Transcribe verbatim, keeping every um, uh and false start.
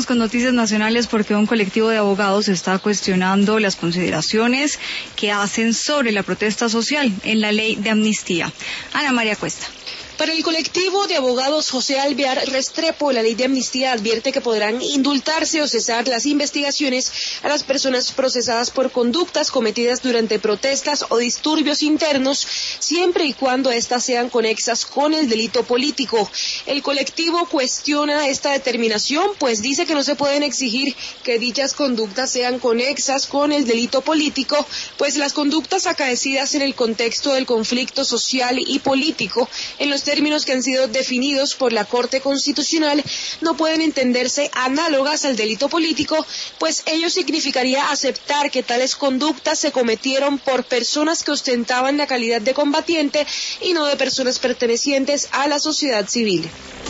Vamos con noticias nacionales porque un colectivo de abogados está cuestionando las consideraciones que hacen sobre la protesta social en la ley de amnistía. Ana María Cuesta. Para el colectivo de abogados José Alvear Restrepo, la ley de amnistía advierte que podrán indultarse o cesar las investigaciones a las personas procesadas por conductas cometidas durante protestas o disturbios internos, siempre y cuando éstas sean conexas con el delito político. El colectivo cuestiona esta determinación, pues dice que no se pueden exigir que dichas conductas sean conexas con el delito político, pues las conductas acaecidas en el contexto del conflicto social y político, en los términos que han sido definidos por la Corte Constitucional, no pueden entenderse análogas al delito político, pues ello significaría aceptar que tales conductas se cometieron por personas que ostentaban la calidad de combatiente y no de personas pertenecientes a la sociedad civil.